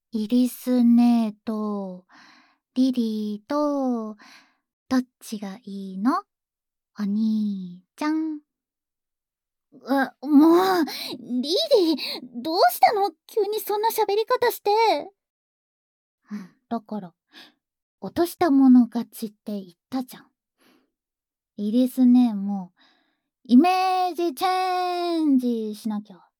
イリス姉とリリーとどっちがいいの？お兄ちゃん。もう、リリー、どうしたの？急にそんな喋り方して。だから、落としたもの勝ちって言ったじゃん。イリス姉も、イメージチェンジしなきゃ。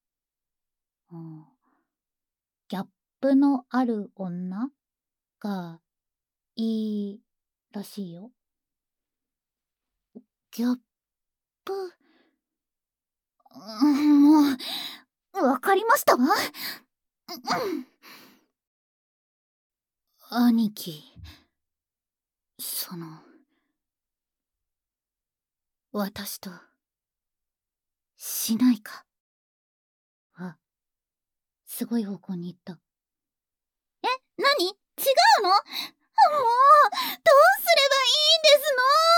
ギャップのある女がいいらしいよ。ギャップ、もう、わかりましたわ。兄貴、私と、しないか。すごい方向に行った。何？違うの？もう、どうすればいいんです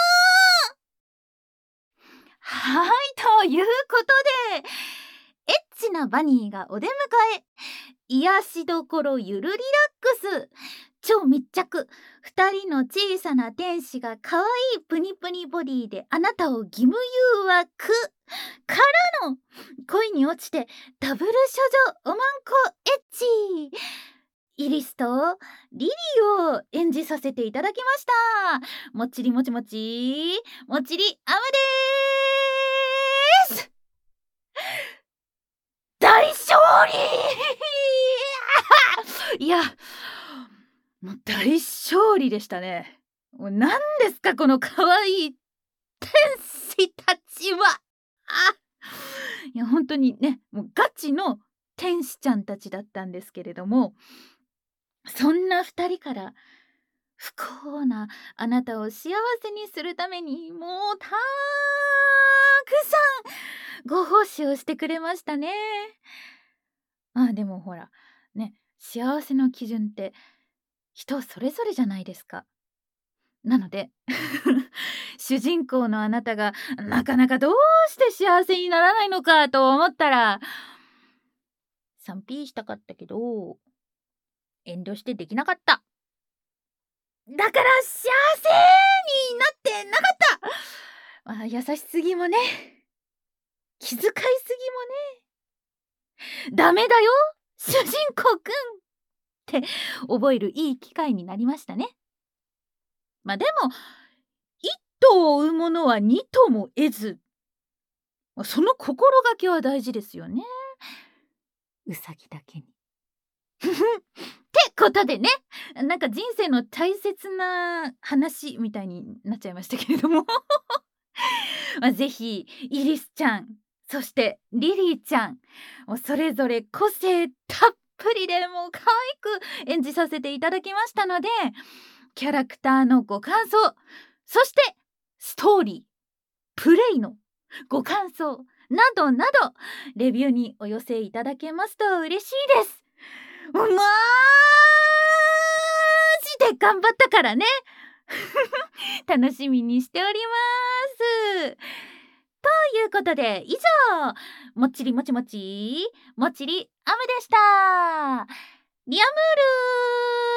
の？はい、ということで、エッチなバニーがお出迎え、癒しどころゆるリラックス、超密着、2人の小さな天使が可愛いプニプニボディであなたを義務誘惑からの恋に落ちてダブル処女おまんこエッチ、イリスとリリーを演じさせていただきました。もっちりもちもちもちりあむです。大勝利いや、もう大勝利でしたね。もう何ですかこの可愛い天使たちは。いや本当にね、もうガチの天使ちゃんたちだったんですけれども、そんな2人から不幸なあなたを幸せにするためにもうたくさんご奉仕をしてくれましたね。でもほらね、幸せの基準って人それぞれじゃないですか。なので主人公のあなたがなかなかどうして幸せにならないのかと思ったら 3P したかったけど遠慮してできなかった。だから幸せになってなかった。優しすぎもね、気遣いすぎもね、ダメだよ主人公くんって覚えるいい機会になりましたね。でも一頭を追うものは二頭も得ず、その心がけは大事ですよね。うさぎだけにってことでね、なんか人生の大切な話みたいになっちゃいましたけれどもぜひイリスちゃん、そしてリリーちゃん、それぞれ個性たっぷりでもう可愛く演じさせていただきましたので、キャラクターのご感想、そしてストーリー、プレイのご感想などなどレビューにお寄せいただけますと嬉しいです。マジで頑張ったからね楽しみにしております。ということで以上、もっちりもちもちもちりあむでした。リアムール。